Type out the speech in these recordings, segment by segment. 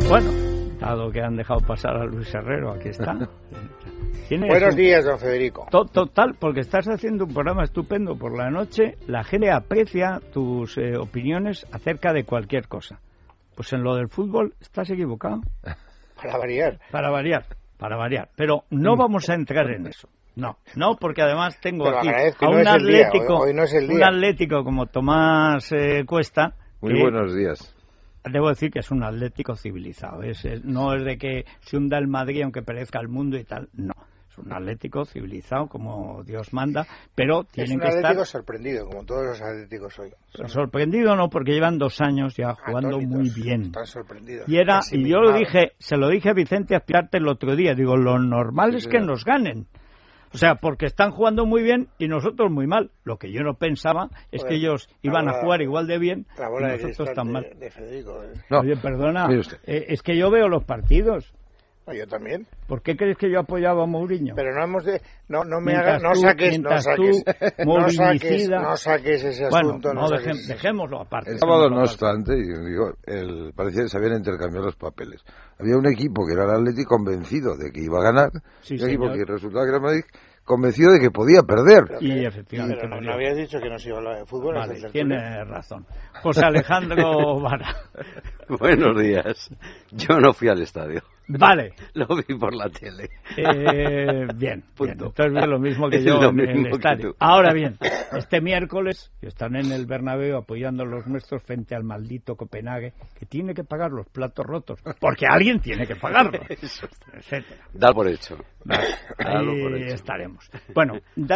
Bueno, dado que han dejado pasar a Luis Herrero, aquí está. Buenos días, don Federico. Total, porque estás haciendo un programa estupendo por la noche, la gente aprecia tus opiniones acerca de cualquier cosa. Pues en lo del fútbol estás equivocado. Para variar. Para variar. Pero no vamos a entrar en eso. No, porque además tengo pero aquí a un atlético, hoy no es el día. Un atlético como Tomás Cuesta. Muy buenos días. Debo decir que es un atlético civilizado. No es de que se hunda el Madrid aunque perezca el mundo y tal. No. Es un atlético civilizado como Dios manda, pero tienen que estar... Es un atlético sorprendido, como todos los atléticos hoy. Sorprendido no, porque llevan 2 años ya jugando muy bien. Están sorprendidos. Y yo se lo dije a Vicente Azpilarte el otro día, digo, lo normal es que nos ganen. O sea, porque están jugando muy bien y nosotros muy mal. Lo que yo no pensaba es que ellos iban a jugar igual de bien y nosotros tan mal. De Federico. No, oye, perdona, es que yo veo los partidos. No, yo también. ¿Por qué crees que yo apoyaba a Mourinho? Pero no hemos de... No saques ese asunto. Bueno, dejémoslo aparte. El sábado, no obstante, parecía que se habían intercambiado los papeles. Había un equipo que era el Atlético convencido de que iba a ganar, un equipo que resultaba que era Madrid, convencido de que podía perder. Y efectivamente. Pero no habías dicho que no se iba a hablar de fútbol. Vale, tiene razón. José Alejandro Vara. Buenos días. Yo no fui al estadio. Vale. Lo vi por la tele. Bien. Entonces vi lo mismo que yo en el estadio. Ahora bien, este miércoles están en el Bernabéu apoyando a los nuestros frente al maldito Copenhague, que tiene que pagar los platos rotos, porque alguien tiene que pagarlos, etcétera. Da por hecho. Ahí estaremos. Bueno,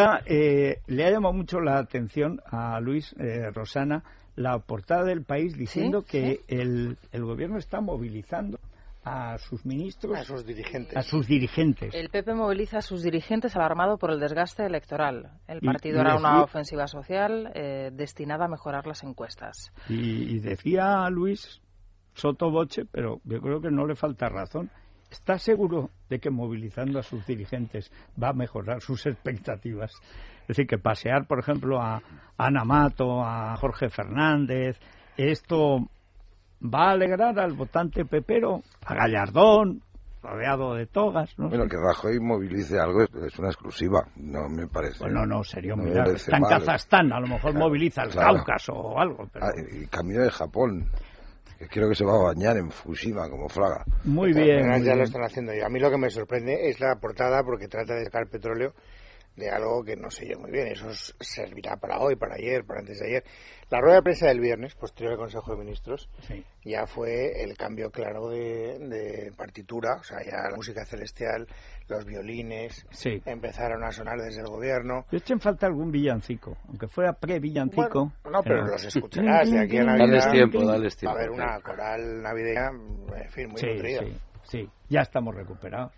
le ha llamado mucho la atención a Luis, Rosana, la portada del País diciendo que el gobierno está movilizando a sus ministros, a sus dirigentes. El PP moviliza a sus dirigentes alarmado por el desgaste electoral. El partido hará una ofensiva social destinada a mejorar las encuestas. Y decía Luis sotto voce, pero yo creo que no le falta razón. ¿Está seguro de que movilizando a sus dirigentes va a mejorar sus expectativas? Es decir, que pasear, por ejemplo, a Ana Mato, a Jorge Fernández, esto va a alegrar al votante pepero, a Gallardón, rodeado de togas, ¿no? Bueno, que Rajoy movilice algo es una exclusiva, no me parece. Bueno, no, sería un milagro. Está en Kazajstán, a lo mejor moviliza el Cáucaso o algo. Pero... y camino de Japón, que creo que se va a bañar en Fukushima como Fraga. Muy bien. Ya lo están haciendo. Y a mí lo que me sorprende es la portada, porque trata de sacar petróleo de algo que no sé yo muy bien. Eso servirá para hoy, para ayer, para antes de ayer. La rueda de prensa del viernes, posterior al Consejo de Ministros, ya fue el cambio claro de partitura. O sea, ya la música celestial, los violines, empezaron a sonar desde el gobierno. Yo eché en falta algún villancico, aunque fuera pre-villancico. Bueno, no, pero los escucharás de aquí a Navidad. Dales tiempo. Va a haber una coral navideña, en fin, muy nutrida. Sí, ya estamos recuperados.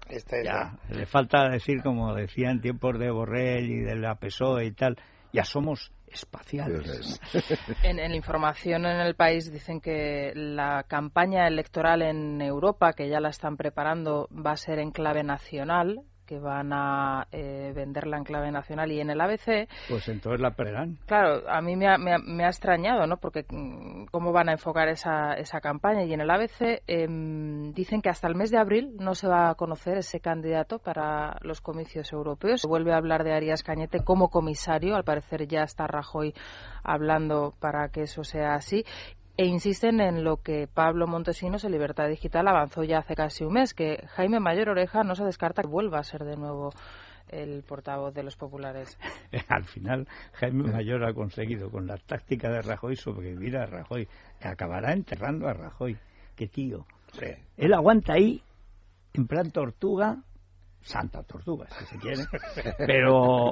Ya, le falta decir, como decía en tiempos de Borrell y de la PSOE y tal, ya somos espaciales. En la información en el País dicen que la campaña electoral en Europa, que ya la están preparando, va a ser en clave nacional, que van a venderla en clave nacional. Y en el ABC... Pues entonces la perderán. Claro, a mí me ha extrañado, ¿no? Porque cómo van a enfocar esa campaña. Y en el ABC dicen que hasta el mes de abril no se va a conocer ese candidato para los comicios europeos. Se vuelve a hablar de Arias Cañete como comisario. Al parecer ya está Rajoy hablando para que eso sea así. E insisten en lo que Pablo Montesinos en Libertad Digital avanzó ya hace casi un mes, que Jaime Mayor Oreja no se descarta que vuelva a ser de nuevo el portavoz de los populares. Al final, Jaime Mayor ha conseguido, con la táctica de Rajoy, sobrevivir a Rajoy. Acabará enterrando a Rajoy. ¡Qué tío! Él aguanta ahí, en plan tortuga, santa tortuga, si se quiere, pero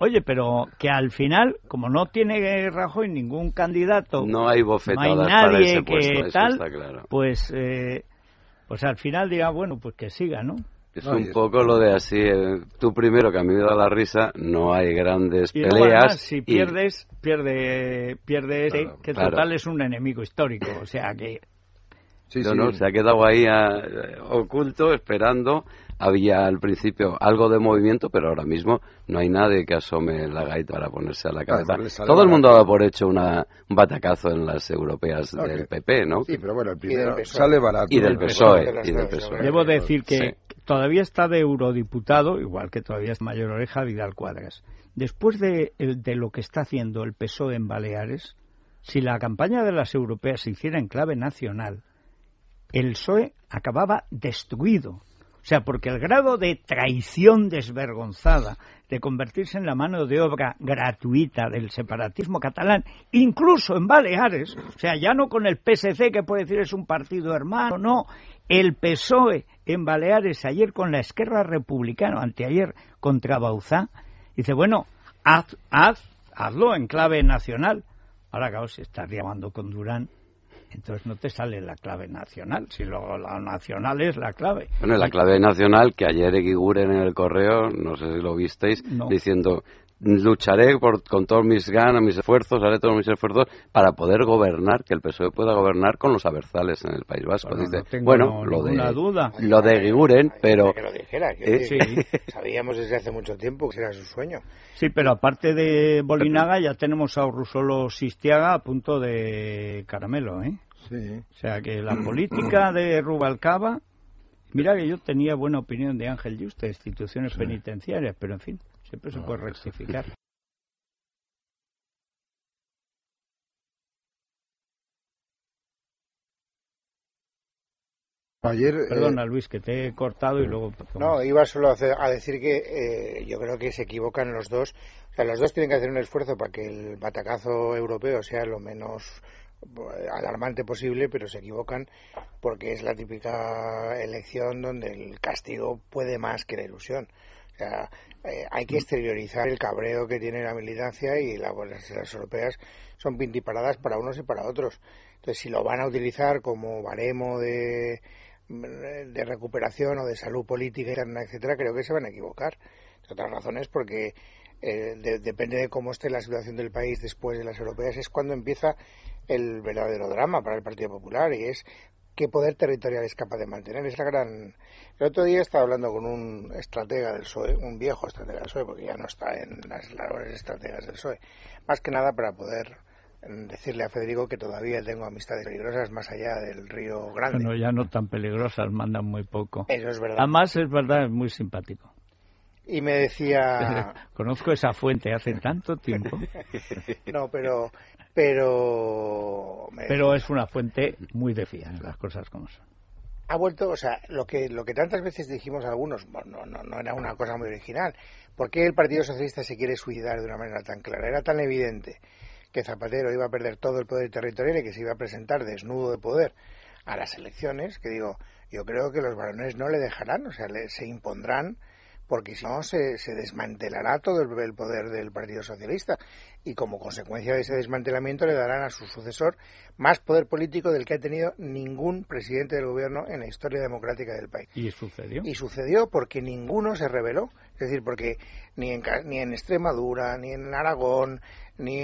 que al final, como no tiene Rajoy ningún candidato, no hay bofetadas, no hay nadie para ese puesto, que tal, está claro. pues al final dirá, bueno, pues que siga, ¿no? Es un poco lo de así, tú primero, que a mí me da la risa, no hay grandes y peleas. Además, si pierde claro, que total es un enemigo histórico, o sea que No, se ha quedado ahí oculto, esperando. Había al principio algo de movimiento, pero ahora mismo no hay nadie que asome la gaita para ponerse a la cabeza. Todo el mundo da por hecho un batacazo en las europeas del PP, ¿no? Sí, pero bueno, el primero sale barato. Y del PSOE. Debo decir que todavía está de eurodiputado, igual que todavía es mayor oreja, Vidal Quadras. Después de lo que está haciendo el PSOE en Baleares, si la campaña de las europeas se hiciera en clave nacional, el PSOE acababa destruido. O sea, porque el grado de traición desvergonzada de convertirse en la mano de obra gratuita del separatismo catalán, incluso en Baleares, o sea, ya no con el PSC, que puede decir es un partido hermano, no, el PSOE en Baleares ayer con la Esquerra Republicana, anteayer contra Bauzá, dice, bueno, hazlo en clave nacional. Ahora, claro, se está llamando con Durán. Entonces no te sale la clave nacional, si luego la nacional es la clave. Bueno, la clave nacional, que ayer Eguiguren en el correo, no sé si lo visteis, diciendo, lucharé con todos mis ganas, mis esfuerzos, haré todos mis esfuerzos para poder gobernar, que el PSOE pueda gobernar con los abertzales en el País Vasco. Bueno, dice, lo de Eguiguren, pero... Que lo dijera, sabíamos desde hace mucho tiempo que era su sueño. Sí, pero aparte de Bolinaga ya tenemos a Urrusolo Sistiaga a punto de caramelo, ¿eh? Sí. O sea que la política de Rubalcaba, mira que yo tenía buena opinión de Ángel Yuste, de instituciones penitenciarias, pero en fin, siempre se puede rectificar. Ayer, Perdona, Luis, que te he cortado y luego... No, iba solo a decir que yo creo que se equivocan los dos. O sea, los dos tienen que hacer un esfuerzo para que el batacazo europeo sea lo menos alarmante posible, pero se equivocan porque es la típica elección donde el castigo puede más que la ilusión. O sea, hay que exteriorizar el cabreo que tiene la militancia y las europeas son pintiparadas para unos y para otros. Entonces, si lo van a utilizar como baremo de recuperación o de salud política interna, etcétera, creo que se van a equivocar. De otras razones, porque depende de cómo esté la situación del país después de las europeas, es cuando empieza el verdadero drama para el Partido Popular, y es qué poder territorial es capaz de mantener. Es la gran... El otro día estaba hablando con un estratega del PSOE, un viejo estratega del PSOE, porque ya no está en las labores estrategas del PSOE, más que nada para poder decirle a Federico que todavía tengo amistades peligrosas más allá del Río Grande. Bueno, ya no tan peligrosas, mandan muy poco. Eso es verdad. Además, es verdad, es muy simpático. Y me decía... Conozco esa fuente hace tanto tiempo. No, pero es una fuente muy de fiar, las cosas como son. Ha vuelto, o sea, lo que tantas veces dijimos algunos, no era una cosa muy original. ¿Por qué el Partido Socialista se quiere suicidar de una manera tan clara? Era tan evidente que Zapatero iba a perder todo el poder territorial y que se iba a presentar desnudo de poder a las elecciones, que digo, yo creo que los varones no le dejarán, o sea, se impondrán, porque si no se desmantelará todo el poder del Partido Socialista, y como consecuencia de ese desmantelamiento le darán a su sucesor más poder político del que ha tenido ningún presidente del gobierno en la historia democrática del país. ¿Y sucedió? Y sucedió porque ninguno se rebeló, es decir, porque ni en Extremadura, ni en Aragón, ni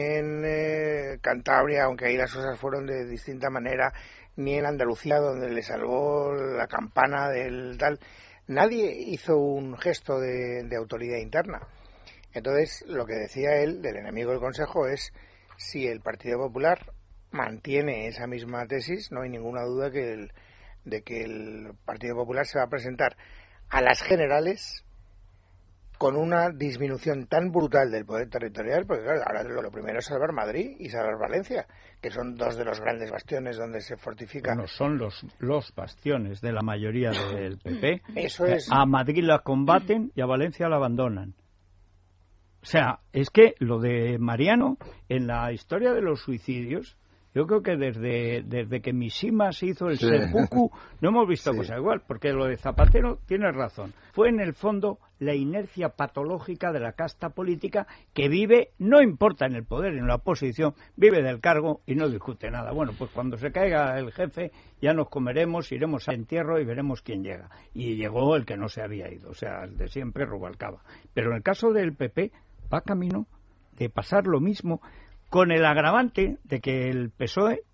en Cantabria, aunque ahí las cosas fueron de distinta manera, ni en Andalucía, donde le salvó la campana del tal... Nadie hizo un gesto de autoridad interna. Entonces, lo que decía él, del enemigo del Consejo, es si el Partido Popular mantiene esa misma tesis, no hay ninguna duda de que el Partido Popular se va a presentar a las generales con una disminución tan brutal del poder territorial, porque claro, ahora lo primero es salvar Madrid y salvar Valencia, que son dos de los grandes bastiones donde se fortifica. Bueno, son los bastiones de la mayoría del PP. Eso es. A Madrid la combaten y a Valencia la abandonan. O sea, es que lo de Mariano, en la historia de los suicidios, yo creo que desde que Mishima se hizo el seppuku no hemos visto cosa igual, porque lo de Zapatero tiene razón. Fue en el fondo la inercia patológica de la casta política que vive, no importa en el poder, en la oposición, vive del cargo y no discute nada. Bueno, pues cuando se caiga el jefe ya nos comeremos, iremos al entierro y veremos quién llega. Y llegó el que no se había ido, o sea, el de siempre, Rubalcaba. Pero en el caso del PP va camino de pasar lo mismo, con el agravante de que el PSOE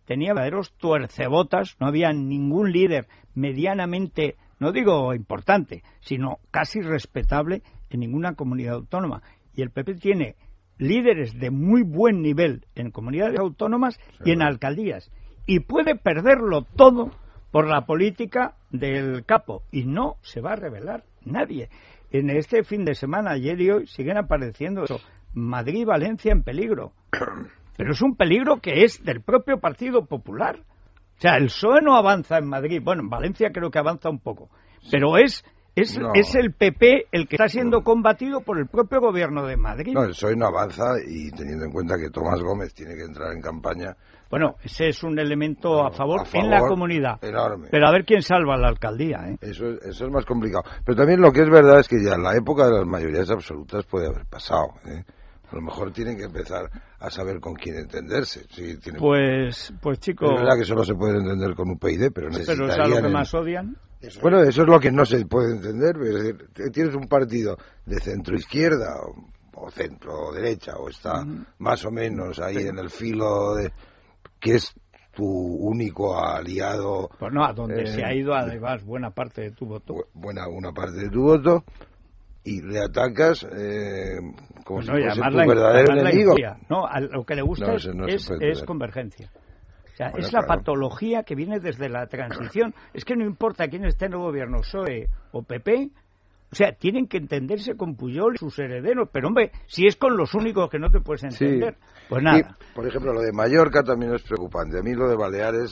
tenía verdaderos tuercebotas, no había ningún líder medianamente, no digo importante, sino casi respetable en ninguna comunidad autónoma. Y el PP tiene líderes de muy buen nivel en comunidades autónomas y en alcaldías. Y puede perderlo todo por la política del capo. Y no se va a revelar nadie. En este fin de semana, ayer y hoy, siguen apareciendo eso. Madrid y Valencia en peligro. Pero es un peligro que es del propio Partido Popular. O sea, el PSOE no avanza en Madrid. Bueno, en Valencia creo que avanza un poco. Pero es el PP el que está siendo combatido por el propio gobierno de Madrid. No, el PSOE no avanza, y teniendo en cuenta que Tomás Gómez tiene que entrar en campaña. Bueno, ese es un elemento a favor en la comunidad. Enorme. Pero a ver quién salva la alcaldía, ¿eh? Eso es más complicado. Pero también lo que es verdad es que ya la época de las mayorías absolutas puede haber pasado, ¿eh? A lo mejor tienen que empezar a saber con quién entenderse. Sí, pues chicos... Es verdad que solo se puede entender con UPyD, pero necesitarían... ¿Pero es a lo que más odian? Bueno, eso es lo que no se puede entender. Es decir, tienes un partido de centro-izquierda o centro-derecha, o está más o menos ahí en el filo de... que es tu único aliado... Pues no, a donde se ha ido además buena parte de tu voto. Una parte de tu voto... y le atacas como si fuese tu verdadero enemigo. No, a lo que le gusta es convergencia. O sea, es la patología que viene desde la transición. Es que no importa quién esté en el gobierno, PSOE o PP, o sea, tienen que entenderse con Pujol y sus herederos. Pero, hombre, si es con los únicos que no te puedes entender, pues nada. Y, por ejemplo, lo de Mallorca también es preocupante. A mí lo de Baleares...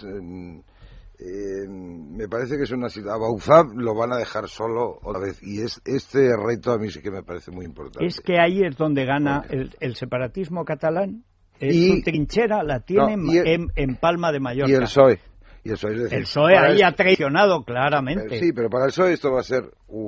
me parece que es una situación. A Bauzá lo van a dejar solo otra vez, y este reto a mí sí que me parece muy importante. Es que ahí es donde gana el separatismo catalán. Su trinchera la tiene en Palma de Mallorca. Y el PSOE. Es decir, el PSOE ahí ha traicionado claramente. Sí, pero para el PSOE esto va a ser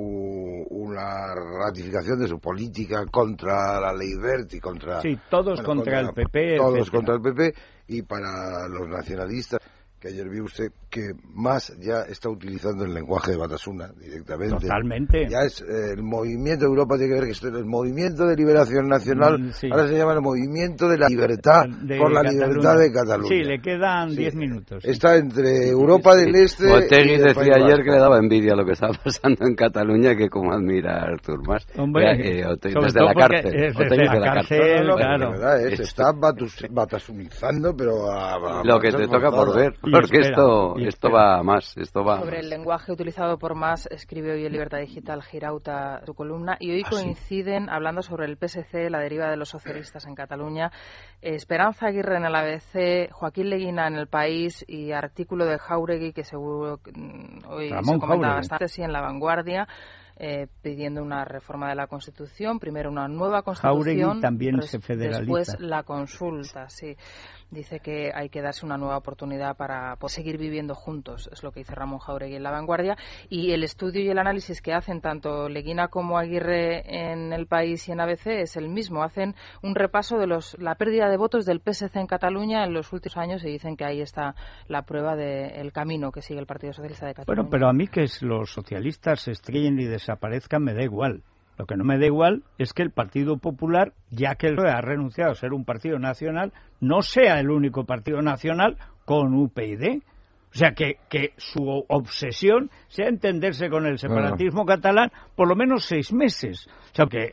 una ratificación de su política contra la ley Wert y contra... Sí, todos contra el PP. Todos contra el PP, y para los nacionalistas, que ayer vi usted que más ya está utilizando el lenguaje de Batasuna directamente. Totalmente. Ya es el movimiento de Europa, tiene que ver que esto es el movimiento de liberación nacional, ahora se llama el movimiento de la libertad por la libertad de Cataluña. Sí, le quedan 10 minutos. Sí. Está entre Europa del Este. Otegi decía ayer que le daba envidia lo que estaba pasando en Cataluña, que como admira a Artur Mas. Hombre, desde la cárcel. Desde la cárcel, claro. Se está batasunizando, pero lo que te toca por ver. Porque esto va más. Sobre el lenguaje utilizado por Mas, escribe hoy en Libertad Digital Girauta su columna, y hoy coinciden hablando sobre el PSC, la deriva de los socialistas en Cataluña, Esperanza Aguirre en el ABC, Joaquín Leguina en El País y artículo de Jáuregui, que seguro hoy se comenta bastante, sí, en La Vanguardia, pidiendo una reforma de la Constitución, primero una nueva Constitución, Jáuregui también se federaliza. Después la consulta, sí. Dice que hay que darse una nueva oportunidad para seguir viviendo juntos, es lo que dice Ramón Jáuregui en La Vanguardia. Y el estudio y el análisis que hacen tanto Leguina como Aguirre en El País y en ABC es el mismo. Hacen un repaso de la pérdida de votos del PSC en Cataluña en los últimos años y dicen que ahí está la prueba del camino que sigue el Partido Socialista de Cataluña. Bueno, pero a mí que los socialistas se estrellen y desaparezcan me da igual. Lo que no me da igual es que el Partido Popular, ya que ha renunciado a ser un partido nacional, no sea el único partido nacional con UPyD. O sea, que su obsesión sea entenderse con el separatismo catalán por lo menos 6 meses. O sea, que,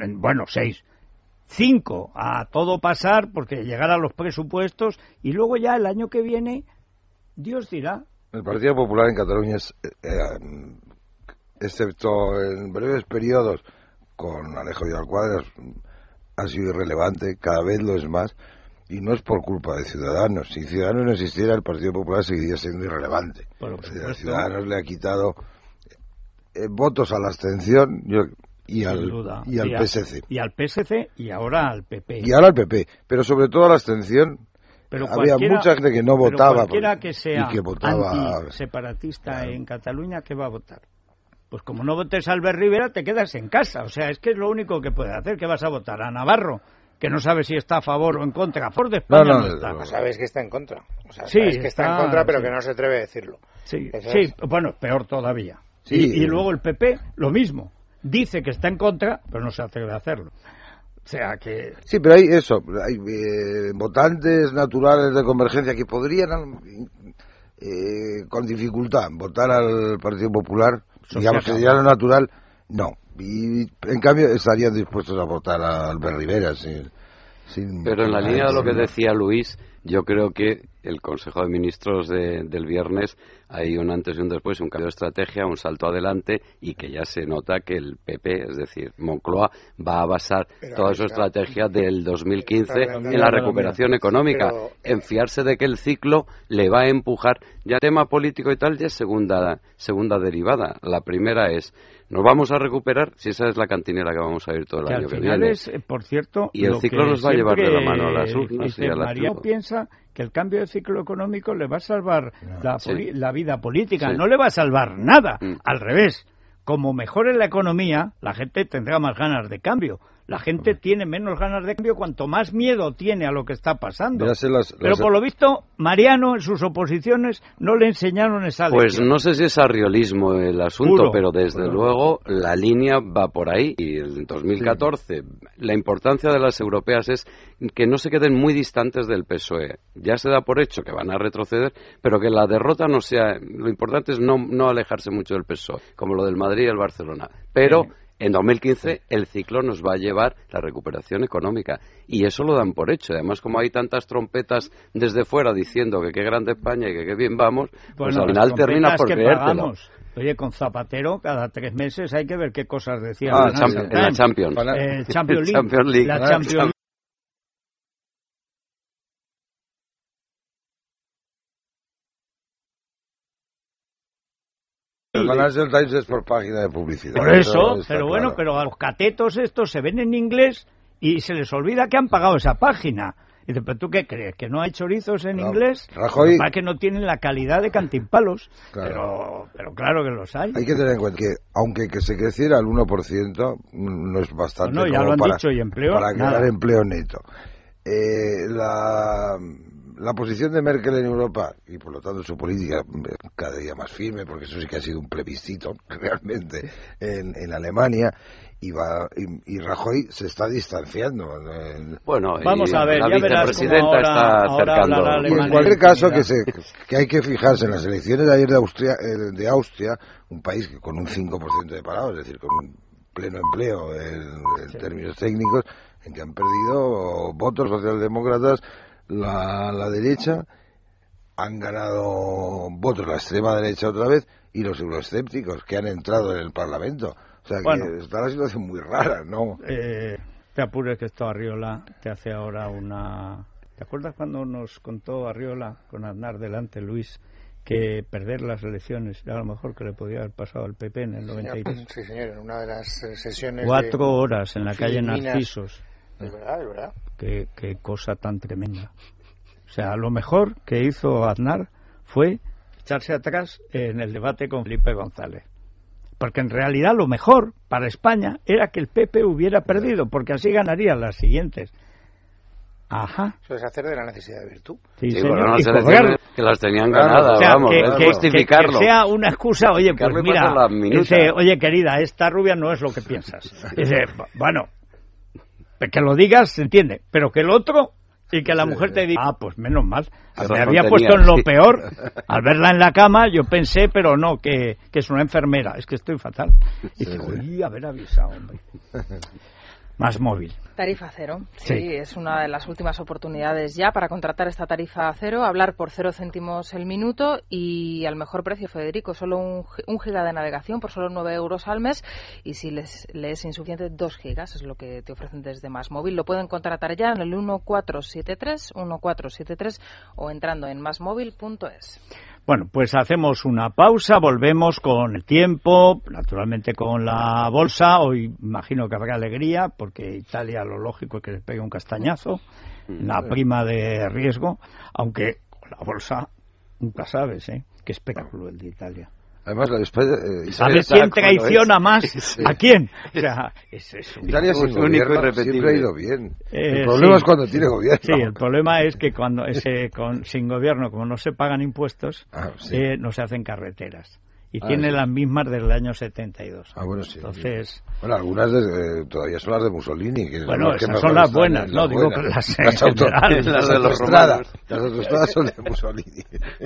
5 a todo pasar, porque llegar a los presupuestos, y luego ya el año que viene, Dios dirá. El Partido Popular en Cataluña es... excepto en breves periodos con Alejo Vidal-Quadras, ha sido irrelevante, cada vez lo es más, y no es por culpa de Ciudadanos. Si Ciudadanos no existiera, el Partido Popular seguiría siendo irrelevante. Ciudadanos le ha quitado votos a la abstención y al PSC. Y al PSC y ahora al PP. Y ahora al PP, pero sobre todo a la abstención. Pero había mucha gente que no votaba. Cualquiera que sea y que votaba antiseparatista en Cataluña, ¿qué va a votar? Pues como no votes a Albert Rivera, te quedas en casa. O sea, es que es lo único que puede hacer. ¿Qué vas a votar? ¿A Navarro? Que no sabe si está a favor o en contra. A favor de España no está. No sabes que está en contra. O sea, sí, sabes que está en contra, pero que no se atreve a decirlo. Sí, bueno, peor todavía. Sí, y luego el PP, lo mismo. Dice que está en contra, pero no se atreve a hacerlo. sea que... Sí, pero hay eso, hay votantes naturales de Convergencia que podrían, con dificultad, votar al Partido Popular, digamos que sería lo natural, no. Y en cambio estarían dispuestos a votar a Albert Rivera pero en la línea de lo que decía Luis, yo creo que el Consejo de Ministros del viernes hay un antes y un después, un cambio de estrategia, un salto adelante, y que ya se nota que el PP, es decir, Moncloa, va a basar toda su estrategia del 2015 en la recuperación económica, en fiarse de que el ciclo le va a empujar. Ya el tema político y tal ya es segunda derivada. La primera es, nos vamos a recuperar, si esa es la cantinera que vamos a ir todo el año que viene. Es, por cierto, y el ciclo nos va a llevar de la mano a las urnas y a la Mariano piensa que el cambio de ciclo económico le va a salvar la vida política. Sí. No le va a salvar nada. Al revés. Como mejore la economía, la gente tendrá más ganas de cambio. La gente tiene menos ganas de cambio cuanto más miedo tiene a lo que está pasando. Pero por lo visto, Mariano en sus oposiciones no le enseñaron esa lección. Pues no sé si es arriolismo el asunto, pero desde luego la línea va por ahí. Y en 2014 la importancia de las europeas es que no se queden muy distantes del PSOE. Ya se da por hecho que van a retroceder, pero que la derrota no sea... Lo importante es no alejarse mucho del PSOE, como lo del Madrid y el Barcelona. Pero... En 2015 el ciclo nos va a llevar la recuperación económica y eso lo dan por hecho. Además, como hay tantas trompetas desde fuera diciendo que qué grande España y que qué bien vamos, pues al final terminas por creértelo. Oye, con Zapatero cada 3 meses hay que ver qué cosas decía. En la Champions. Champions League. La Champions League. El Financial Times es por página de publicidad. Por eso, pero bueno, claro. Pero a los catetos estos se ven en inglés y se les olvida que han pagado esa página. Y dice, ¿pero tú qué crees? ¿Que no hay chorizos en inglés? Rajoy... Para que no tienen la calidad de Cantimpalos. Claro. Pero claro que los hay. Hay que tener en cuenta que, aunque que se creciera al 1%, no es bastante no, ya como lo han dicho, y empleo, para crear empleo neto. La posición de Merkel en Europa, y por lo tanto su política cada día más firme, porque eso sí que ha sido un plebiscito realmente en Alemania, y Rajoy se está distanciando. Bueno, vamos a ver, la ya verás vicepresidenta está acercando. Y en cualquier caso, que hay que fijarse en las elecciones de ayer de Austria, un país que con un 5% de parados, es decir, con un pleno empleo en términos técnicos, en que han perdido votos socialdemócratas la derecha, han ganado votos la extrema derecha otra vez, y los euroescépticos que han entrado en el Parlamento. O sea, que está la situación muy rara, ¿no? Te apures que esto Arriola te hace ahora una... ¿Te acuerdas cuando nos contó Arriola, con Aznar delante, Luis, que perder las elecciones era lo mejor que le podía haber pasado al PP en el 93? Sí, señor, en una de las sesiones 4 horas en la calle Narcisos. Es verdad. Qué cosa tan tremenda. O sea, lo mejor que hizo Aznar fue echarse atrás en el debate con Felipe González. Porque en realidad lo mejor para España era que el PP hubiera perdido, porque así ganarían las siguientes. Ajá. Eso es hacer de la necesidad de virtud. Sí, señor. Bueno, las elecciones que las tenían ganadas, o sea, vamos, justificarlo. Que sea una excusa, oye, pues mira, dice, oye querida, esta rubia no es lo que piensas. Dice, bueno, que lo digas se entiende, pero que el otro, y que la mujer te diga, pues menos mal, me había puesto en lo peor. Al verla en la cama yo pensé, pero no, que es una enfermera, es que estoy fatal. Y dice, oye, haber avisado, hombre. Más móvil. Tarifa cero. Sí, es una de las últimas oportunidades ya para contratar esta tarifa cero, hablar por 0 céntimos el minuto y al mejor precio, Federico. Solo un giga de navegación por solo 9 euros al mes, y si le es insuficiente, 2 gigas es lo que te ofrecen desde Más Móvil. Lo pueden contratar ya en el 1473 o entrando en masmóvil.es. Bueno, pues hacemos una pausa, volvemos con el tiempo, naturalmente con la bolsa. Hoy imagino que habrá alegría, porque Italia lo lógico es que le pegue un castañazo, la prima de riesgo, aunque con la bolsa nunca sabes, Qué espectáculo el de Italia. Además, ¿sabes quién traiciona más? ¿A quién? O sea, es Italia sin gobierno siempre ha ido bien. El problema es cuando tiene gobierno. Sí, el problema es que cuando sin gobierno, como no se pagan impuestos, no se hacen carreteras. y tiene las mismas del año 72. Bueno, sí. Entonces... Bueno, algunas todavía son las de Mussolini. Que bueno, esas son las buenas, no digo que las autostradas. Las de los romanos. Las autostradas son de Mussolini.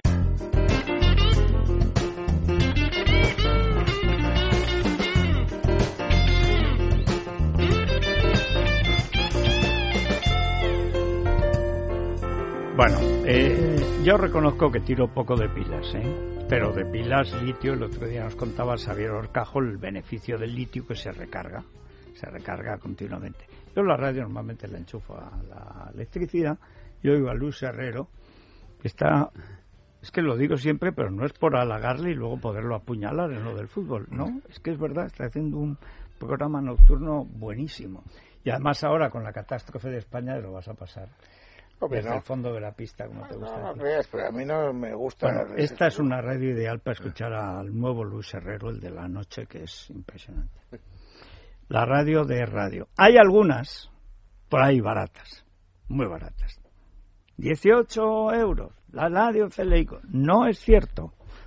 Bueno, yo reconozco que tiro poco de pilas, pero de pilas, litio, el otro día nos contaba Xavier Horcajo el beneficio del litio que se recarga continuamente. Yo la radio normalmente la enchufo a la electricidad, yo oigo a Luis Herrero, que está, es que lo digo siempre, pero no es por halagarle y luego poderlo apuñalar en lo del fútbol, no, es que es verdad, está haciendo un programa nocturno buenísimo. Y además ahora con la catástrofe de España lo vas a pasar. Desde el fondo de la pista, como te gusta. No creas, pero a mí no me gusta. Bueno, esta es una radio ideal para escuchar al nuevo Luis Herrero, el de la noche, que es impresionante. La radio de radio. Hay algunas por ahí baratas, muy baratas. 18 euros, la radio Celeico. No es cierto.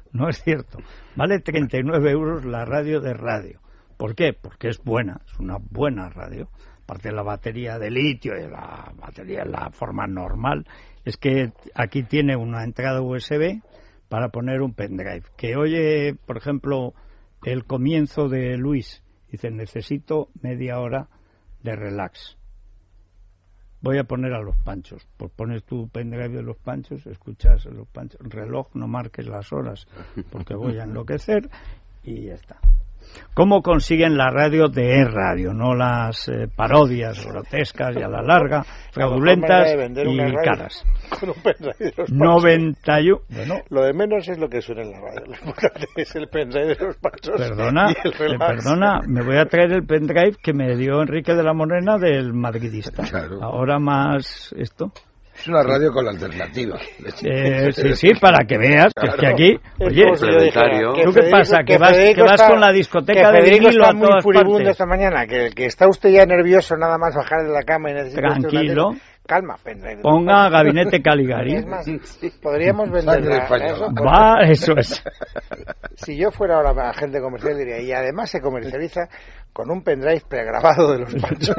Vale 39 euros la radio de radio. ¿Por qué? Porque es buena, es una buena radio. Aparte de la batería de litio y la batería en la forma normal, es que aquí tiene una entrada USB para poner un pendrive. Que oye, por ejemplo, el comienzo de Luis, dice, necesito media hora de relax. Voy a poner a Los Panchos. Pues pones tu pendrive de Los Panchos, escuchas a Los Panchos. Reloj, no marques las horas, porque voy a enloquecer, y ya está. ¿Cómo consiguen la radio de radio? No las parodias grotescas y a la larga, fraudulentas y caras. Con un pendrive de Los Panchos. 91. Bueno, lo de menos es lo que suena en la radio. Lo importante es el pendrive de Los Panchos. Perdona, me voy a traer el pendrive que me dio Enrique de la Morena del Madridista. Claro. Ahora más esto. Es una radio con la alternativa. Sí, para que veas que, claro, que aquí, oye, ¿tú qué pasa? Que vas con la discoteca de vinilo a todas partes. Esta mañana, que está usted ya nervioso nada más bajar de la cama y necesita... Tranquilo. Calma, pendrive. Ponga Gabinete Caligari. Es más, podríamos venderla. Eso es. Si yo fuera ahora agente comercial diría, y además se comercializa con un pendrive pregrabado de Los Panchos.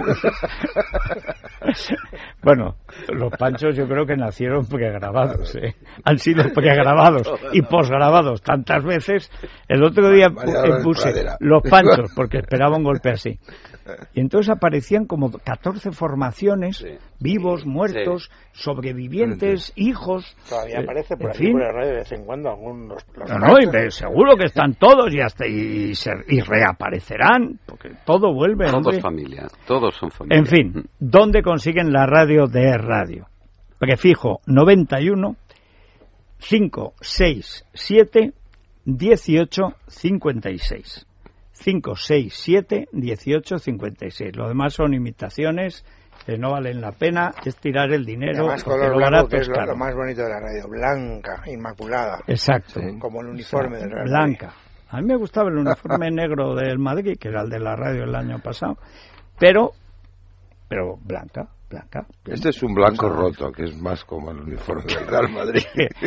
Bueno, Los Panchos yo creo que nacieron pregrabados, han sido pregrabados y posgrabados tantas veces. El otro día puse Los Panchos porque esperaba un golpe así. Y entonces aparecían como 14 formaciones, vivos, muertos, sobrevivientes, hijos. Todavía aparece por aquí por la radio de vez en cuando algunos. Seguro que están todos y reaparecerán, porque todo vuelve. Todos familia, todos son familia. En fin, ¿dónde consiguen la radio de radio? Prefijo 91 567 1856. 567 1856. Lo demás son imitaciones que no valen la pena, es tirar el dinero. Además, color blanco, que es lo más bonito de la radio, blanca, inmaculada. Exacto. Como el uniforme de la radio. Blanca. A mí me gustaba el uniforme negro del Madrid, que era el de la radio el año pasado, pero blanca. Este es un blanco roto, que es más como el uniforme del Real Madrid.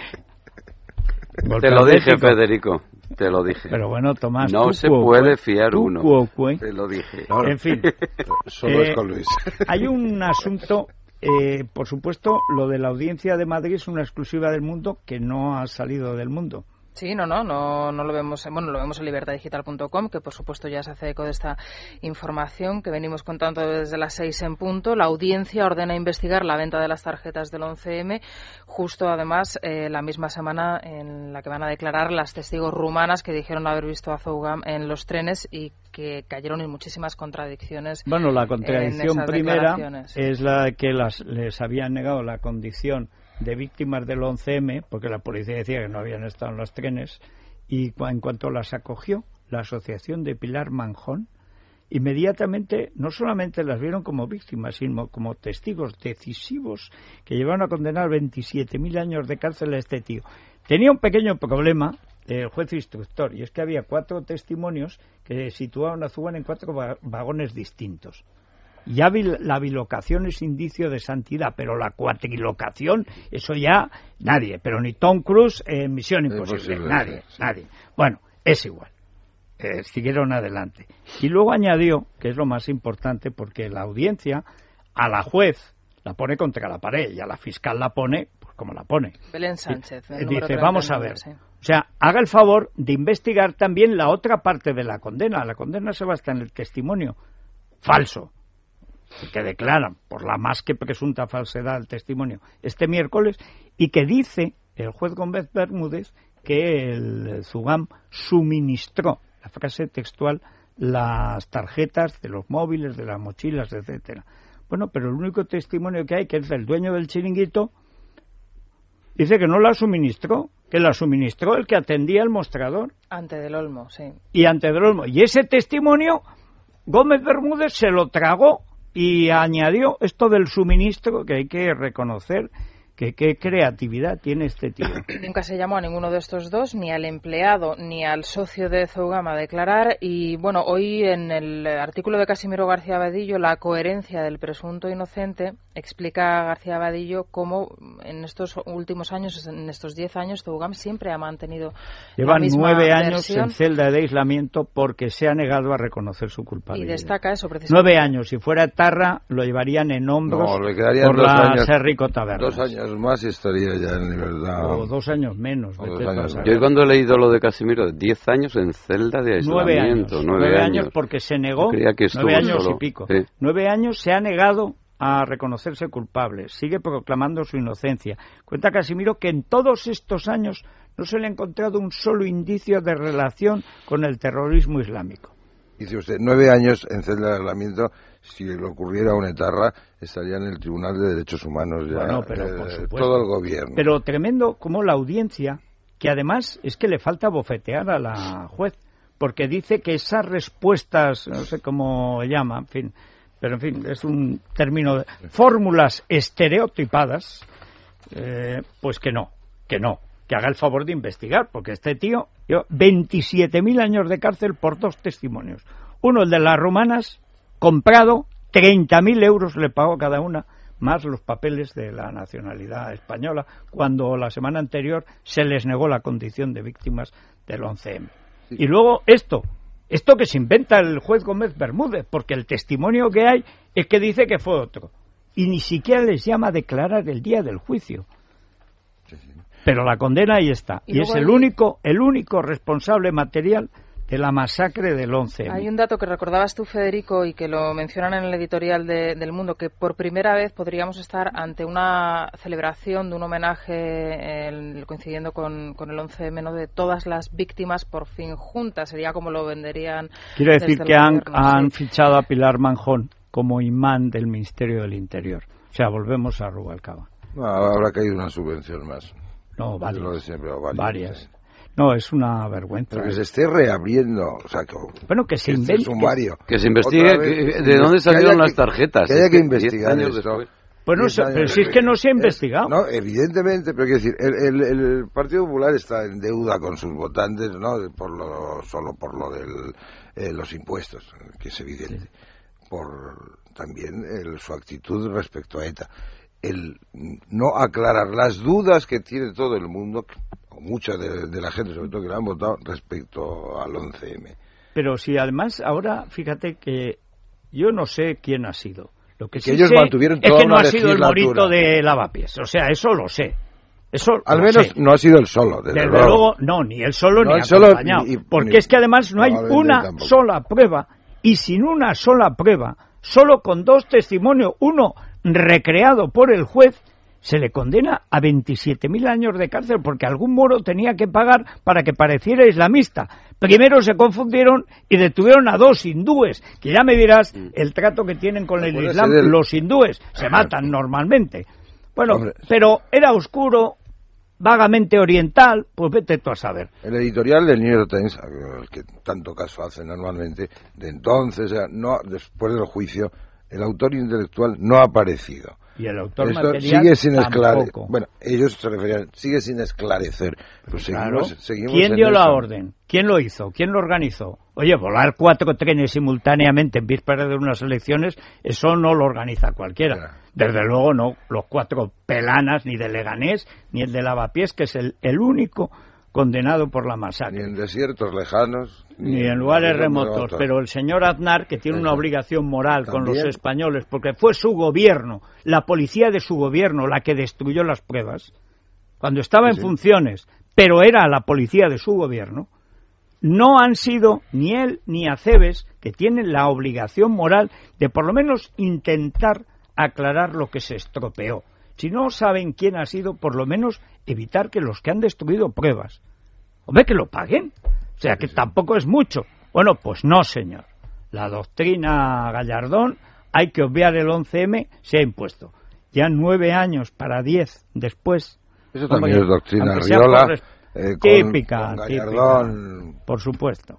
Te lo dije, Federico. Te lo dije. Pero bueno, Tomás, no se puede fiar uno. Te lo dije. No, en fin. Solo es con Luis. Hay un asunto, por supuesto, lo de la audiencia de Madrid es una exclusiva del Mundo que no ha salido del Mundo. Sí, no lo vemos, lo vemos en libertadigital.com, que por supuesto ya se hace eco de esta información que venimos contando desde las 6 en punto. La audiencia ordena investigar la venta de las tarjetas del 11M, justo además la misma semana en la que van a declarar las testigos rumanas que dijeron haber visto a Zougam en los trenes y que cayeron en muchísimas contradicciones. Bueno, la contradicción primera es la que les habían negado la condición de víctimas del 11M, porque la policía decía que no habían estado en los trenes, y en cuanto las acogió la asociación de Pilar Manjón, inmediatamente no solamente las vieron como víctimas, sino como testigos decisivos que llevaron a condenar 27.000 años de cárcel a este tío. Tenía un pequeño problema el juez instructor, y es que había 4 testimonios que situaban a Zougam en 4 vagones distintos. Ya la bilocación es indicio de santidad, pero la cuatrilocación, eso ya nadie, pero ni Tom Cruise en Misión Imposible, nadie. Bueno, es igual. Siguieron adelante. Y luego añadió, que es lo más importante, porque la audiencia a la juez la pone contra la pared y a la fiscal la pone, pues como la pone. Belén Sánchez. Dice, vamos a ver. Sí. O sea, haga el favor de investigar también la otra parte de la condena. La condena se basa en el testimonio falso, que declaran por la más que presunta falsedad el testimonio este miércoles, y que dice el juez Gómez Bermúdez que el Zugam suministró, la frase textual, las tarjetas de los móviles, de las mochilas, etcétera. Bueno, pero el único testimonio que hay, que es del dueño del chiringuito, dice que no la suministró, que la suministró el que atendía el mostrador. Ante del Olmo, sí. Y ante del Olmo. Y ese testimonio, Gómez Bermúdez se lo tragó y añadió esto del suministro, que hay que reconocer que qué creatividad tiene este tío. Nunca se llamó a ninguno de estos dos, ni al empleado ni al socio de Zugam a declarar. Y bueno, hoy en el artículo de Casimiro García Vadillo, la coherencia del presunto inocente, explica García Vadillo cómo en estos últimos años, en estos 10 años, Zugam siempre ha mantenido Llevan la misma 9 años versión, en celda de aislamiento porque se ha negado a reconocer su culpabilidad. y destaca eso precisamente. 9 años. Si fuera etarra, lo llevarían en hombros No, le quedarían por 2 la años, Serrico Tabernas. 2 años más y estaría ya en libertad. O 2 años menos. O vete 2 tú a años. saber. Yo cuando he leído lo de Casimiro, 10 años en celda de 9 aislamiento. años. 9 años porque se negó. Yo creía que 9 años solo. y pico. Sí. 9 años se ha negado a reconocerse culpable. Sigue proclamando su inocencia. Cuenta Casimiro que en todos estos años no se le ha encontrado un solo indicio de relación con el terrorismo islámico. Dice usted, 9 años en celda de aislamiento. Si le ocurriera a un etarra, estaría en el Tribunal de Derechos Humanos ya. Bueno, pero por supuesto. Todo el gobierno. Pero tremendo como la audiencia, que además es que le falta bofetear a la juez, porque dice que esas respuestas, no sé cómo llama, en fin, pero en fin, es un término de fórmulas estereotipadas, pues que haga el favor de investigar, porque este tío, 27.000 años de cárcel por 2 testimonios. Uno, el de las rumanas, comprado, 30.000 euros le pagó cada una, más los papeles de la nacionalidad española, cuando la semana anterior se les negó la condición de víctimas del 11M. Sí. Y luego esto que se inventa el juez Gómez Bermúdez, porque el testimonio que hay es que dice que fue otro, y ni siquiera les llama a declarar el día del juicio. Sí. Pero la condena ahí está, y es el único responsable material de la masacre del 11M. Hay un dato que recordabas tú, Federico, y que lo mencionan en el editorial del Mundo, que por primera vez podríamos estar ante una celebración de un homenaje coincidiendo con el 11M, ¿no?, de todas las víctimas por fin juntas. Sería como lo venderían. Quiero decir que han fichado a Pilar Manjón como imán del Ministerio del Interior. O sea, volvemos a Rubalcaba. No, habrá caído una subvención más. No, varias. Lo de siempre, varias. No, es una vergüenza. Pero que se esté reabriendo, o sea, que se invente. Que se investigue de dónde salieron las tarjetas. Que haya que investigar esto. Pues no sé, pero si es que no se ha investigado. No, evidentemente, pero quiero decir, el Partido Popular está en deuda con sus votantes, ¿no? Solo por lo de los impuestos, que es evidente. Sí. Por también su actitud respecto a ETA. El no aclarar las dudas que tiene todo el mundo, o mucha de la gente, sobre todo que la han votado, respecto al 11M. Pero si además ahora, fíjate que yo no sé quién ha sido. Lo que sí ellos sé mantuvieron es toda que no una ha sido el legislatura. morito de Lavapiés. O sea, eso lo sé. Eso al lo menos sé. No ha sido el solo. Desde luego, no, ni el solo no ni el solo, acompañado. Porque es que además no hay una tampoco. sola prueba. Y sin una sola prueba, solo con 2 testimonios, uno recreado por el juez, se le condena a 27.000 años de cárcel porque algún moro tenía que pagar para que pareciera islamista. Primero se confundieron y detuvieron a 2 hindúes, que ya me dirás el trato que tienen con el Islam. Los hindúes se matan normalmente. Bueno, hombre, pero era oscuro, vagamente oriental, pues vete tú a saber. El editorial del New York Times, el que tanto caso hace normalmente, de entonces, no, después del juicio, el autor intelectual no ha aparecido. Y el autor esto material sigue sin esclarecer. Tampoco. Bueno, ellos se referían, sigue sin esclarecer. Pues claro. seguimos ¿Quién dio eso. la orden? ¿Quién lo hizo? ¿Quién lo organizó? Oye, volar 4 trenes simultáneamente en vísperas de unas elecciones, eso no lo organiza cualquiera. Claro. Desde luego no los 4 pelanas, ni de Leganés, ni el de Lavapiés, que es el único condenado por la masacre. Ni en desiertos lejanos. Ni en lugares remotos. Pero el señor Aznar, que tiene una obligación moral con los españoles, porque fue su gobierno, la policía de su gobierno, la que destruyó las pruebas, cuando estaba en funciones, pero era la policía de su gobierno, no han sido ni él ni Acebes, que tienen la obligación moral de por lo menos intentar aclarar lo que se estropeó. Si no saben quién ha sido, por lo menos evitar que los que han destruido pruebas, hombre, que lo paguen. O sea, que tampoco es mucho. Bueno, pues no, señor. La doctrina Gallardón, hay que obviar el 11M, se ha impuesto. Ya 9 años para 10 después. Eso también es doctrina Riola. Típica, con Gallardón. Típica, por supuesto.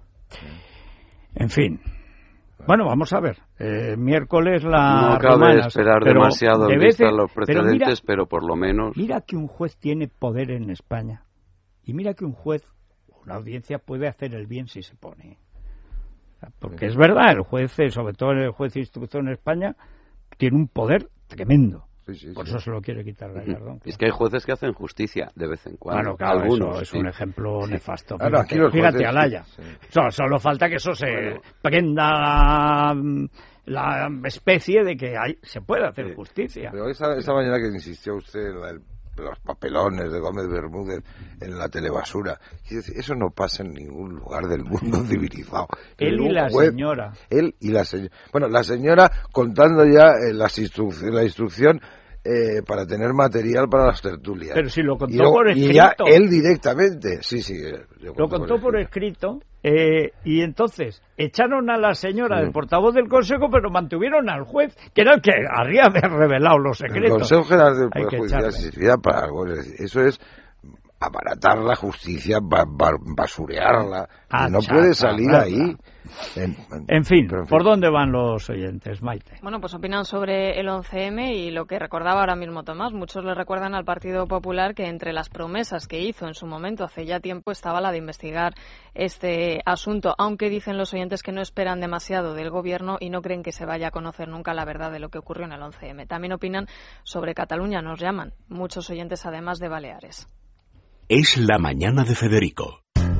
En fin. Bueno, vamos a ver. Miércoles la no cabe romanas, esperar demasiado en vista los precedentes, pero por lo menos... Mira que un juez tiene poder en España. Y mira que un juez, una audiencia, puede hacer el bien si se pone. Porque es verdad, el juez, sobre todo el juez de instrucción en España, tiene un poder tremendo. Por eso se lo quiere quitar Gallardón. Es que hay jueces que hacen justicia de vez en cuando. Bueno, claro, algunos, eso es un ejemplo nefasto. Fíjate, Alaya. Solo falta que eso se prenda la especie de que se puede hacer justicia. Pero esa mañana que insistió usted en los papelones de Gómez Bermúdez en la telebasura, eso no pasa en ningún lugar del mundo civilizado. Él y la señora. Él y la señora. Bueno, la señora contando ya la instrucción para tener material para las tertulias. Pero si lo contó por escrito. Y ya él directamente, lo contó por escrito. Y entonces echaron a la señora del portavoz del Consejo, pero mantuvieron al juez, que era el que habría revelado los secretos. El Consejo General del Poder Judicial servirá para algo. Eso es abaratar la justicia, basurearla. No puede salir ahí. En fin, ¿por dónde van los oyentes, Maite? Bueno, pues opinan sobre el 11M y lo que recordaba ahora mismo Tomás. Muchos le recuerdan al Partido Popular que entre las promesas que hizo en su momento, hace ya tiempo, estaba la de investigar este asunto, aunque dicen los oyentes que no esperan demasiado del Gobierno y no creen que se vaya a conocer nunca la verdad de lo que ocurrió en el 11M. También opinan sobre Cataluña, nos llaman muchos oyentes, además de Baleares. Es la mañana de Federico.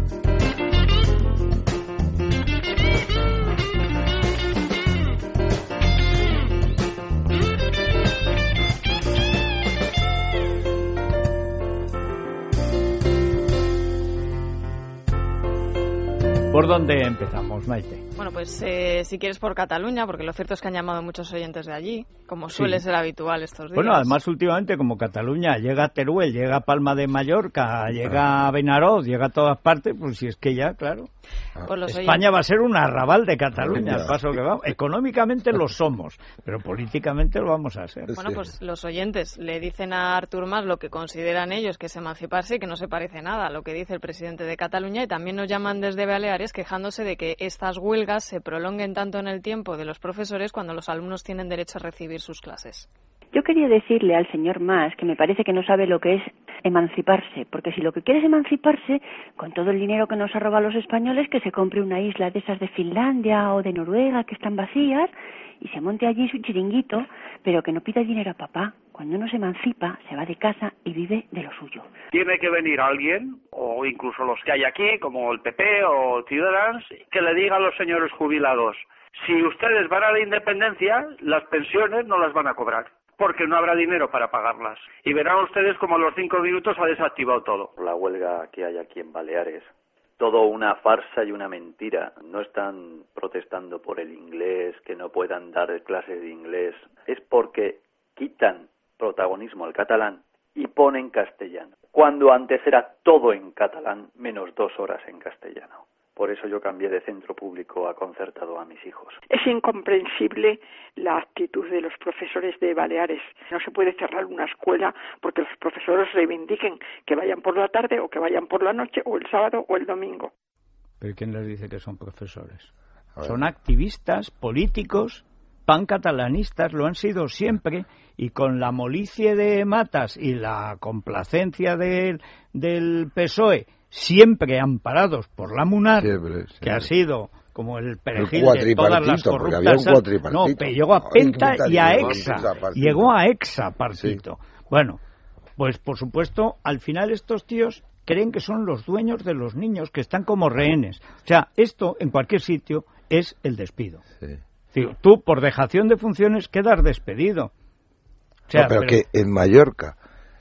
¿Por dónde empezamos, Maite? Bueno, pues si quieres por Cataluña, porque lo cierto es que han llamado muchos oyentes de allí, como suele ser habitual estos días. Bueno, además últimamente como Cataluña llega a Teruel, llega a Palma de Mallorca, llega a Benaroz, llega a todas partes, pues si es que ya, claro, pues España va a ser un arrabal de Cataluña, al paso que vamos. Económicamente lo somos, pero políticamente lo vamos a ser. Bueno, pues los oyentes le dicen a Artur Mas lo que consideran ellos que es emanciparse y que no se parece nada a lo que dice el presidente de Cataluña, y también nos llaman desde Baleares quejándose de que estas huelgas se prolonguen tanto en el tiempo de los profesores cuando los alumnos tienen derecho a recibir sus clases. Yo quería decirle al señor Mas que me parece que no sabe lo que es emanciparse, porque si lo que quiere es emanciparse, con todo el dinero que nos ha robado los españoles, que se compre una isla de esas de Finlandia o de Noruega que están vacías y se monte allí su chiringuito, pero que no pida dinero a papá. Cuando uno se emancipa, se va de casa y vive de lo suyo. Tiene que venir alguien, o incluso los que hay aquí, como el PP o Ciudadanos, que le diga a los señores jubilados: si ustedes van a la independencia, las pensiones no las van a cobrar, porque no habrá dinero para pagarlas. Y verán ustedes como a los 5 minutos ha desactivado todo. La huelga que hay aquí en Baleares, todo una farsa y una mentira. No están protestando por el inglés, que no puedan dar clases de inglés. Es porque quitan protagonismo al catalán y ponen castellano, cuando antes era todo en catalán menos 2 horas en castellano. Por eso yo cambié de centro público a concertado a mis hijos. Es incomprensible la actitud de los profesores de Baleares. No se puede cerrar una escuela porque los profesores reivindiquen que vayan por la tarde o que vayan por la noche o el sábado o el domingo. ¿Pero quién les dice que son profesores? Son activistas, políticos, pancatalanistas, lo han sido siempre, y con la molicie de Matas y la complacencia del PSOE, siempre amparados por la MUNAR, siempre. Que ha sido como el perejil de todas las corruptas. No, pero llegó a Penta y a Exa. Llegó a Exa partido. Sí. Bueno, pues por supuesto, al final estos tíos creen que son los dueños de los niños, que están como rehenes. O sea, esto en cualquier sitio es el despido. Sí. Digo, tú, por dejación de funciones, quedas despedido. O sea, pero que en Mallorca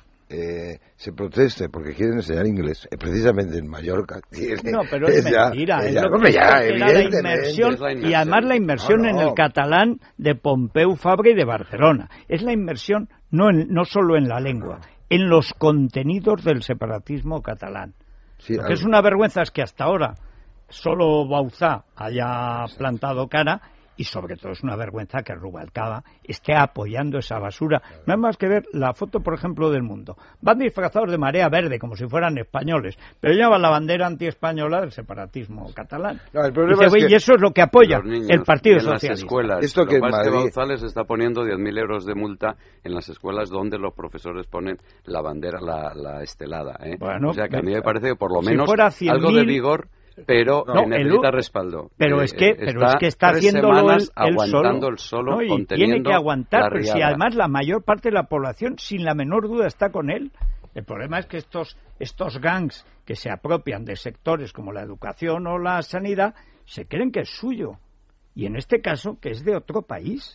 se proteste porque quieren enseñar inglés, precisamente en Mallorca. No, pero es mentira. Es lo que era la inmersión, y además la inmersión en el catalán de Pompeu Fabra y de Barcelona. Es la inmersión no solo en la lengua, en los contenidos del separatismo catalán. Sí, lo que es una vergüenza es que hasta ahora solo Bauzá haya plantado cara, y sobre todo es una vergüenza que Rubalcaba esté apoyando esa basura. No hay más que ver la foto, por ejemplo, del Mundo. Van disfrazados de marea verde, como si fueran españoles, pero llevan la bandera antiespañola del separatismo catalán. No, el problema es que... Y eso es lo que apoya el Partido Socialista. En las escuelas, esto que Madrid... González está poniendo 10.000 euros de multa en las escuelas donde los profesores ponen la bandera, la estelada. Bueno, o sea que a mí me parece que por lo menos algo de vigor... Pero necesita respaldo. Pero es que está haciéndolo él aguantando el solo, ¿no? Y tiene que aguantar, pero si además la mayor parte de la población, sin la menor duda, está con él. El problema es que estos gangs que se apropian de sectores como la educación o la sanidad, se creen que es suyo. Y en este caso, que es de otro país.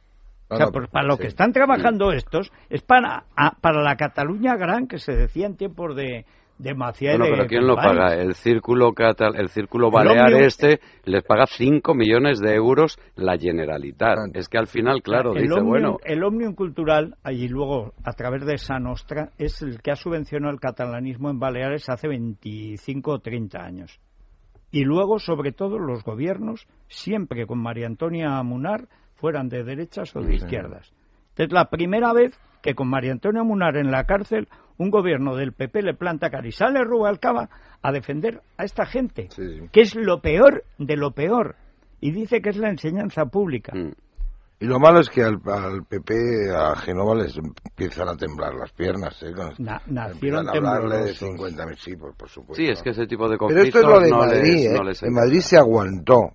O sea, para lo que están trabajando estos, es para la Cataluña Gran, que se decía en tiempos de Macià. Bueno, pero ¿quién lo paga? El círculo balear les paga 5 millones de euros la Generalitat. Es que al final, claro, el Òmnium Cultural, y luego a través de Sa Nostra, es el que ha subvencionado el catalanismo en Baleares hace 25 o 30 años. Y luego, sobre todo, los gobiernos, siempre con María Antonia Munar, fueran de derechas o de izquierdas. Es la primera vez que con María Antonia Munar en la cárcel, un gobierno del PP le planta cara y sale Rubalcaba a defender a esta gente, que es lo peor de lo peor, y dice que es la enseñanza pública. Y lo malo es que al PP, a Génova, les empiezan a temblar las piernas. Nacieron temblorosos. 50.000, sí, por supuesto. Sí, es que ese tipo de conflictos... Pero esto es lo de Madrid, en Madrid se aguantó.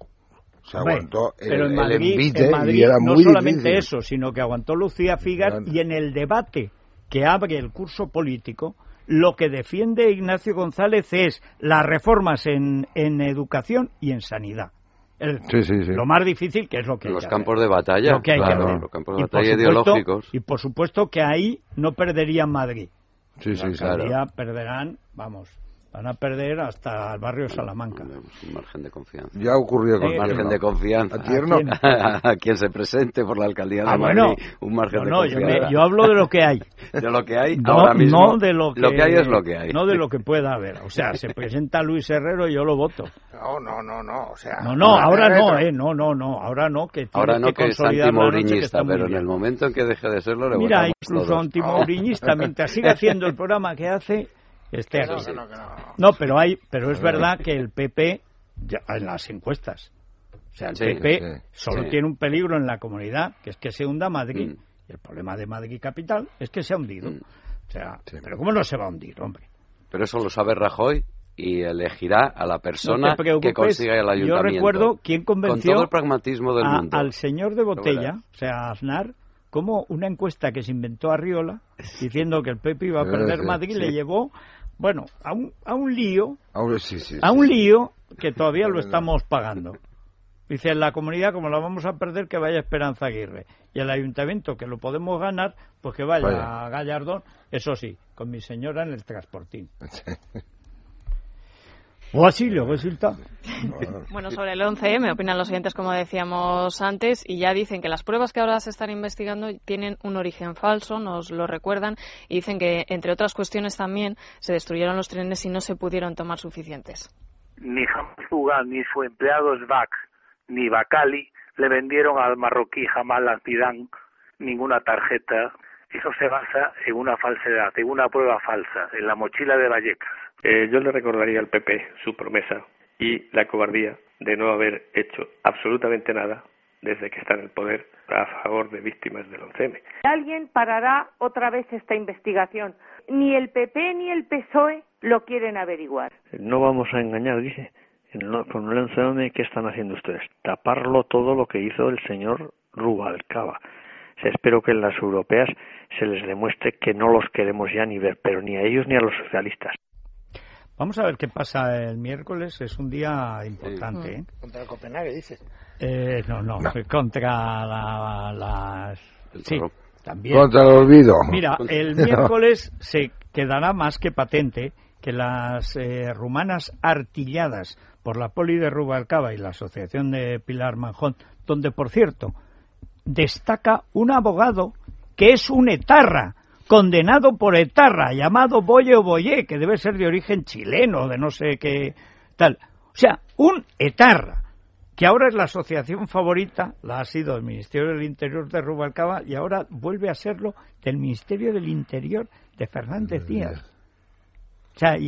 Pero en Madrid era no muy solamente difícil. eso, sino que aguantó Lucía Figas, y en el debate que abre el curso político, lo que defiende Ignacio González es las reformas en educación y en sanidad. Lo más difícil, que es lo que los campos de batalla, lo que hay que hacer. Los campos de batalla ideológicos. Y por supuesto que ahí no perderían Madrid. Claro. Perderán, van a perder hasta el barrio Salamanca. Un margen de confianza. Ya ocurrió con margen de confianza. ¿A quien se presente por la alcaldía de Madrid? Un margen de confianza. Yo hablo de lo que hay. De lo que hay ahora mismo. No de lo que hay es lo que hay. No de lo que pueda haber. O sea, se presenta Luis Herrero y yo lo voto. No. O sea, ahora no. Ahora no, que es antimouriñista, pero en el momento en que deje de serlo le votamos todos. Incluso antimouriñista, mientras siga haciendo el programa que hace... pero es verdad que el PP en las encuestas, o sea, el PP solo tiene un peligro en la comunidad, que es que se hunda Madrid. Y el problema de Madrid capital es que se ha hundido. O sea, pero ¿cómo no se va a hundir, hombre? Pero eso lo sabe Rajoy y elegirá a la persona que consiga el ayuntamiento. Yo recuerdo quién convenció con todo el pragmatismo del mundo. Al señor de Botella, o sea, a Aznar, como una encuesta que se inventó Arriola, diciendo que el PP iba a perder Madrid, le llevó... Bueno, a un lío, un lío que todavía lo estamos pagando. Dice, en la comunidad, como la vamos a perder, que vaya Esperanza Aguirre. Y el ayuntamiento, que lo podemos ganar, pues que vaya a Gallardón, eso sí, con mi señora en el transportín. O así lo resulta. Bueno, sobre el 11M opinan los siguientes, como decíamos antes, y ya dicen que las pruebas que ahora se están investigando tienen un origen falso, nos lo recuerdan, y dicen que, entre otras cuestiones también, se destruyeron los trenes y no se pudieron tomar suficientes. Ni Jamal Zugal, ni su empleado SBAC, ni Bacali le vendieron al marroquí Jamal Al-Pidán ninguna tarjeta. Eso se basa en una falsedad, en una prueba falsa, en la mochila de Vallecas. Yo le recordaría al PP su promesa y la cobardía de no haber hecho absolutamente nada desde que está en el poder a favor de víctimas del 11M. Alguien parará otra vez esta investigación. Ni el PP ni el PSOE lo quieren averiguar. No vamos a engañar, dice. Con el 11M, ¿qué están haciendo ustedes? Taparlo todo lo que hizo el señor Rubalcaba. O sea, espero que en las europeas se les demuestre que no los queremos ya ni ver, pero ni a ellos ni a los socialistas. Vamos a ver qué pasa el miércoles, es un día importante. ¿Eh? ¿Contra el Copenhague, dices? No, contra las... Sí, también. Contra el olvido. Mira, el miércoles se quedará más que patente que las rumanas artilladas por la Poli de Rubalcaba y la Asociación de Pilar Manjón, donde, por cierto, destaca un abogado que es un etarra, condenado por etarra, llamado Boye o Boye, que debe ser de origen chileno, de no sé qué tal. O sea, un etarra, que ahora es la asociación favorita, la ha sido el Ministerio del Interior de Rubalcaba y ahora vuelve a serlo del Ministerio del Interior de Fernández Díaz. O sea,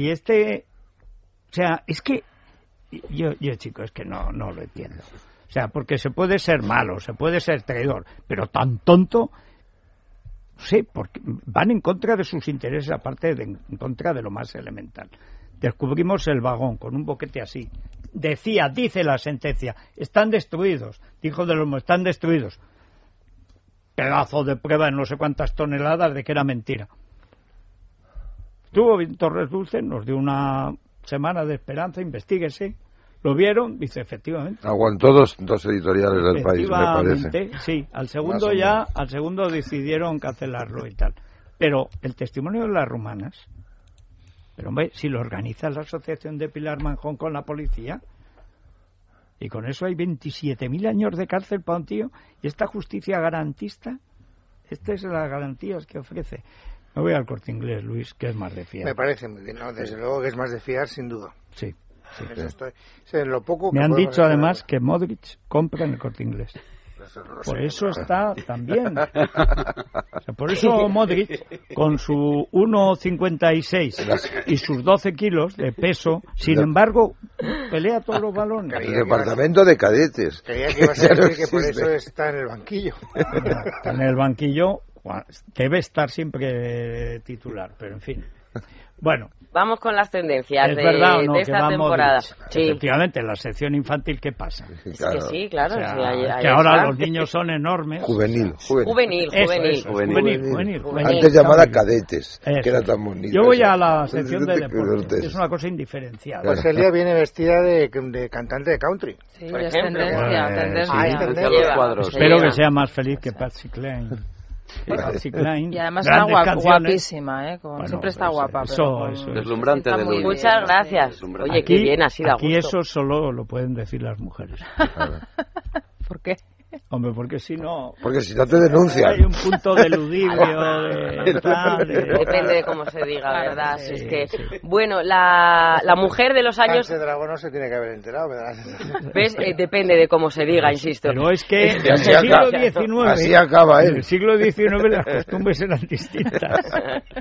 es que yo chico, es que no lo entiendo. O sea, porque se puede ser malo, se puede ser traidor, pero tan tonto, sí, porque van en contra de sus intereses, aparte de en contra de lo más elemental. Descubrimos el vagón con un boquete así. Dice la sentencia, están destruidos. Dijo de los están destruidos. Pedazo de prueba en no sé cuántas toneladas de que era mentira. Estuvo bien Torres Dulce, nos dio una semana de esperanza, investíguese. Lo vieron, dice, efectivamente. Aguantó dos editoriales del país, me parece. Sí, al segundo decidieron cancelarlo y tal. Pero el testimonio de las rumanas, pero hombre, si lo organiza la Asociación de Pilar Manjón con la policía, y con eso hay 27.000 años de cárcel para un tío, y esta justicia garantista, estas son las garantías que ofrece. Me voy al Corte Inglés, Luis, que es más de fiar. Me parece muy bien, ¿no? Desde luego que es más de fiar, sin duda. Sí. Sí, eso estoy. Lo poco me han dicho además que Modric compra en el Corte Inglés. Por eso está también. O sea, por eso Modric, con su 1,56 y sus 12 kilos de peso, sin embargo, pelea todos los balones. El departamento de cadetes. Creía que iba a ser que por eso está en el banquillo. En el banquillo debe estar siempre titular, pero en fin. Bueno. Vamos con las tendencias de esta temporada. Sí. Efectivamente, en la sección infantil, ¿qué pasa? Claro. Es que sí, claro. O sea, sí, que ahora los niños son enormes. Juvenil. Antes llamada cadetes, que era tan bonito. Yo voy a la sección de deportes. Es una cosa indiferenciada. Pues Celia viene vestida de cantante de country. Sí, es tendencia. Espero que sea más feliz que Patsy Cline. Y además está guapísima, siempre está guapa. Eso deslumbrante de luz. Muchas gracias. Oye, qué bien, así da gusto. Aquí eso solo lo pueden decir las mujeres. ¿Por qué? Hombre, porque si no te denuncian. Hay un punto de ludibrio. Depende de cómo se diga, ¿verdad? Sí, es que, bueno, la mujer de los años... Ese dragón no se tiene que haber enterado, ¿verdad? ¿Ves? Depende de cómo se diga, insisto. Pero es que en el siglo XIX... Así acaba él. En el siglo XIX las costumbres eran distintas.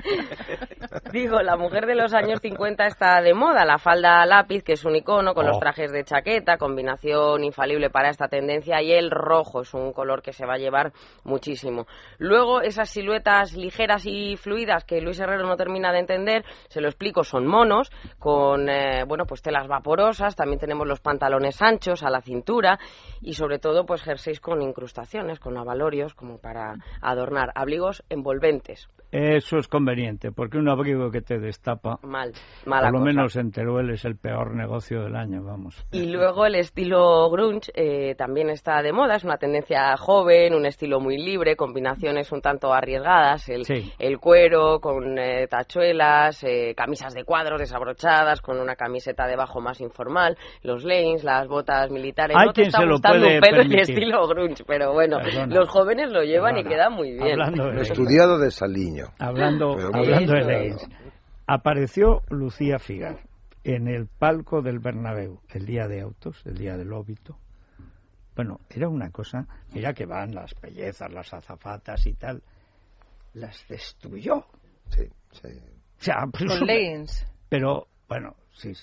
Digo, la mujer de los años 50 está de moda. La falda lápiz, que es un icono, con los trajes de chaqueta, combinación infalible para esta tendencia, y el rojo es un color que se va a llevar muchísimo. Luego, esas siluetas ligeras y fluidas que Luis Herrero no termina de entender, se lo explico, son monos, con pues telas vaporosas. También tenemos los pantalones anchos a la cintura y sobre todo pues jerseys con incrustaciones, con abalorios, como para adornar, abrigos envolventes. Eso es conveniente, porque un abrigo que te destapa, mala por lo cosa. Menos en Teruel es el peor negocio del año, vamos. Y luego el estilo grunge también está de moda, es una tendencia joven, un estilo muy libre, combinaciones un tanto arriesgadas, el cuero con tachuelas, camisas de cuadros desabrochadas, con una camiseta debajo más informal, los leggings, las botas militares. Hay no te quien está se lo gustando puede un pelo permitir. el estilo grunge, pero bueno, los jóvenes lo llevan y queda muy bien. Estudiado de Saliño. Hablando de leggings, apareció Lucía Figar en el palco del Bernabéu el día de autos, el día del óbito. Bueno, era una cosa, mira que van las bellezas, las azafatas y tal, las destruyó. Sí. O sea, con leggings. Pero, bueno, sí.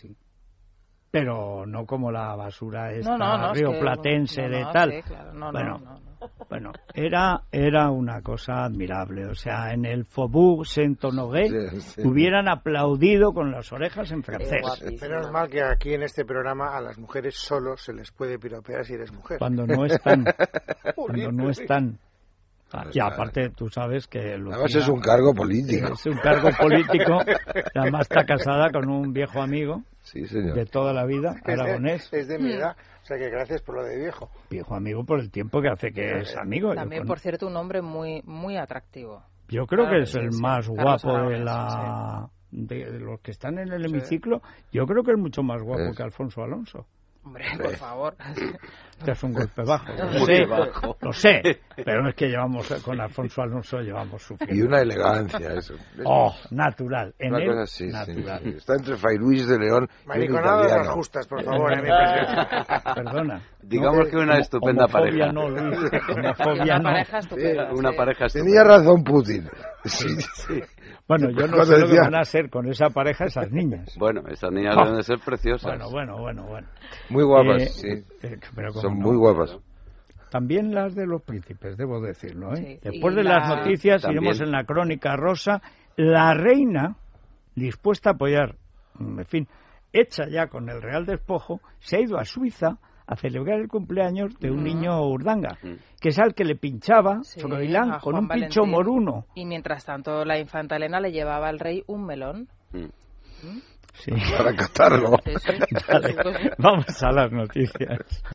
Pero no como la basura esta rioplatense de tal. Sí, claro. Bueno, era una cosa admirable. O sea, en el Faubourg Saint-Honoré hubieran aplaudido con las orejas en francés. Menos mal que aquí en este programa a las mujeres solo se les puede piropear si eres mujer. Cuando no están. Y aparte, tú sabes que Lucía, además es un cargo político. Es un cargo político. Además está casada con un viejo amigo. Sí, señor. De toda la vida, aragonés. Es de mi edad, o sea que gracias por lo de viejo. Viejo amigo por el tiempo que hace que es amigo. También, por cierto, un hombre muy muy atractivo. Yo creo que es el más guapo de los que están en el hemiciclo. Yo creo que es mucho más guapo que Alfonso Alonso. Hombre, por favor. Este es un golpe bajo. Lo sé, pero es que con Alfonso Alonso llevamos sufriendo. Y una elegancia, eso. Natural. En una él, cosa así, natural. Sí. Está entre Fray Luis de León y un Mariconado de las italiano. justas, por favor, Perdona. Digamos que una estupenda homofobia pareja. No, Luis. Homofobia no. Una pareja estupenda. Tenía razón Putin. Sí. Bueno, yo no sé lo que van a hacer con esa pareja esas niñas. Bueno, esas niñas deben de ser preciosas. Bueno. Muy guapas, sí. Pero son muy guapas. También las de los príncipes, debo decirlo. Sí. Después de las noticias, iremos en la crónica rosa. La reina, dispuesta a apoyar, en fin, hecha ya con el real despojo, se ha ido a Suiza a celebrar el cumpleaños de un niño Urdanga, que es al que le pinchaba Froilán con un pincho moruno. Y mientras tanto la infanta Elena le llevaba al rey un melón. Sí. Para catarlo. Vale, vamos a las noticias.